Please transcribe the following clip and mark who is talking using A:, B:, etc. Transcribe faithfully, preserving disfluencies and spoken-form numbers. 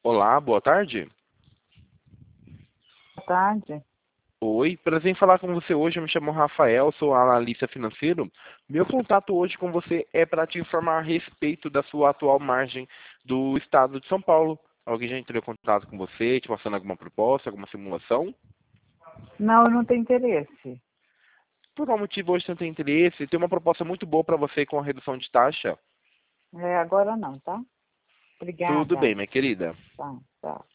A: Olá, boa tarde.
B: Boa tarde.
A: Oi, prazer em falar com você hoje. Eu me chamo Rafael, sou analista financeiro. Meu contato hoje com você é para te informar a respeito da sua atual margem do estado de São Paulo. Alguém já entrou em contato com você, te passando alguma proposta, alguma simulação?
B: Não, eu não tenho interesse.
A: Por qual motivo hoje você não tem interesse? Tem uma proposta muito boa para você com a redução de taxa.
B: É, agora não, tá?
A: Tudo
B: Obrigada.
A: bem, minha querida.
B: Tá, tá.